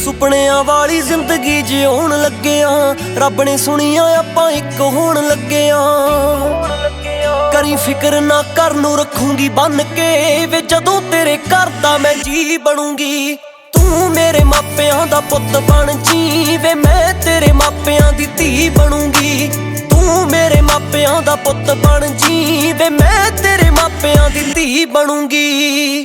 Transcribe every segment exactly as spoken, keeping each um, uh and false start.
ਸੁਪਨਿਆਂ ਵਾਲੀ ਜ਼ਿੰਦਗੀ ਜਿਉਣ ਲੱਗੇ ਆਂ, ਰੱਬ ਨੇ ਸੁਣੀਆਂ ਆਪਾਂ ਇੱਕ ਹੋਣ ਲੱਗੇ ਆਂ। ਕਰੀ ਫਿਕਰ ਨਾ ਕਰ ਨੂੰ ਰੱਖੂੰਗੀ ਬੰਨ ਕੇ ਵੇ, ਜਦੋਂ ਤੇਰੇ ਘਰ ਦਾ ਮੈਂ ਜੀ ਬਣੂੰਗੀ। ਤੂੰ ਮੇਰੇ ਮਾਪਿਆਂ ਦਾ ਪੁੱਤ ਬਣ ਜੀ ਵੇ, ਮੈਂ ਤੇਰੇ ਮਾਪਿਆਂ ਦੀ ਧੀ ਬਣੂੰਗੀ। ਤੂੰ ਮੇਰੇ ਮਾਪਿਆਂ ਦਾ ਪੁੱਤ ਬਣ ਜੀ ਵੇ, ਮੈਂ ਤੇਰੇ ਮਾਪਿਆਂ ਦੀ ਧੀ ਬਣੂੰਗੀ।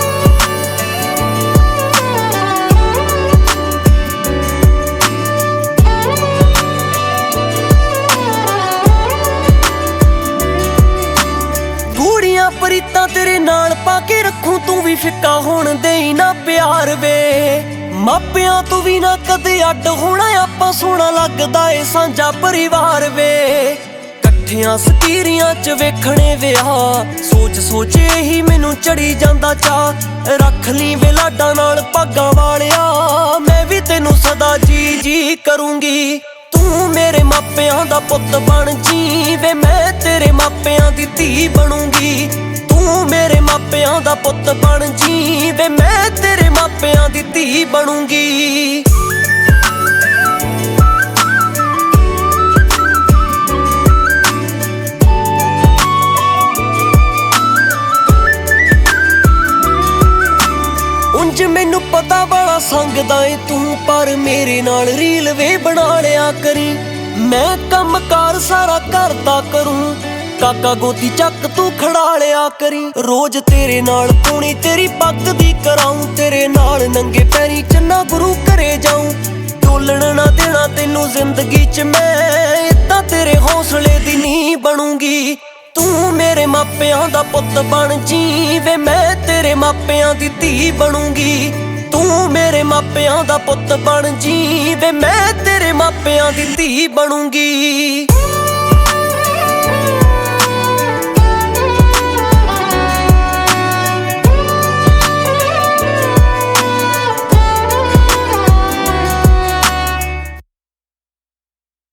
ਗੂੜੀਆਂ ਪ੍ਰੀਤਾਂ ਤੇਰੇ ਨਾਲ ਪਾ ਕੇ ਰੱਖੂ, ਤੂੰ ਵੀ ਫਿੱਕਾ ਹੋਣ ਦੇਈ ਨਾ ਪਿਆਰ ਵੇ। ਮਾਪਿਆਂ ਤੋਂ ਵੀ ਨਾ ਕਦੇ ਅੱਡ ਹੋਣਾ, ਆਪਾਂ ਸੋਹਣਾ ਲੱਗਦਾ ਏ ਸਾਂਝਾ ਪਰਿਵਾਰ ਵੇ। ਇਕੱਠਿਆਂ ਸਕੀਰੀਆਂ ਚ ਵੇਖਣੇ ਵਿਆਹ, ਸੋਚ ਸੋਚ ਇਹੀ ਮੈਨੂੰ ਚੜੀ ਜਾਂਦਾ ਚਾਹ। ਰੱਖ ਲਈ ਵੇ ਲਾਡਾਂ ਨਾਲ ਭਾਗਾਂ ਵਾਲਿਆ, ਮੈਂ ਵੀ ਤੈਨੂੰ ਸਦਾ ਜੀ ਜੀ ਕਰੂੰਗੀ। ਤੂੰ ਮੇਰੇ ਮਾਪਿਆਂ ਦਾ ਪੁੱਤ ਬਣ ਜੀ ਵੇ, ਮੈਂ ਤੇਰੇ ਮਾਪਿਆਂ ਦੀ ਧੀ ਬਣੂੰਗੀ। ਤੂੰ ਮੇਰੇ ਮਾਪਿਆਂ ਦਾ ਪੁੱਤ ਬਣ ਜੀ ਵੇ, ਮੈਂ ਤੇਰੇ ਮਾਪਿਆਂ ਦੀ ਧੀ ਬਣੂੰਗੀ। ਉਂਝ ਮੈਨੂੰ ਪਤਾ ਬੜਾ ਸੰਗਦਾ ਏ ਤੂੰ, ਪਰ ਮੇਰੇ ਨਾਲ ਰੀਲ ਵੇ ਬਣਾ ਲਿਆ ਕਰੀ। ਮੈਂ ਕੰਮ ਕਾਰ ਸਾਰਾ ਕਰਦਾ ਕਰੂੰ, ਕਾਕਾ ਗੋਦੀ ਚੱਕ ਤੂੰ ਖੜਾ ਲਿਆ ਕਰੀ। ਰੋਜ਼ ਤੇਰੇ ਨਾਲ ਪੂਣੀ ਤੇਰੀ ਪੱਗ ਦੀ ਕਰਾਊਂ, ਤੇਰੇ ਨਾਲ ਨੰਗੇ ਪੈਰੀ ਚੰਨਾ ਗੁਰੂ ਘਰੇ ਜਾਊਂ। ਡੋਲਣ ਨਾ ਦੇਣਾ ਤੈਨੂੰ ਜ਼ਿੰਦਗੀ ਚ ਮੈਂ, ਏਦਾਂ ਤੇਰੇ ਹੌਸਲੇ ਦੀ ਨੀਂਹ ਬਣੂੰਗੀ। ਤੂੰ ਮੇਰੇ ਮਾਪਿਆਂ ਦਾ ਪੁੱਤ ਬਣ ਜੀ ਵੇ, ਮੈਂ ਤੇਰੇ ਮਾਪਿਆਂ ਦੀ ਧੀ ਬਣੂੰਗੀ। ਤੂੰ ਮੇਰੇ ਮਾਪਿਆਂ ਦਾ ਪੁੱਤ ਬਣ ਜੀ ਵੇ, ਮੈਂ ਤੇਰੇ ਮਾਪਿਆਂ ਦੀ ਧੀ ਬਣੂੰਗੀ।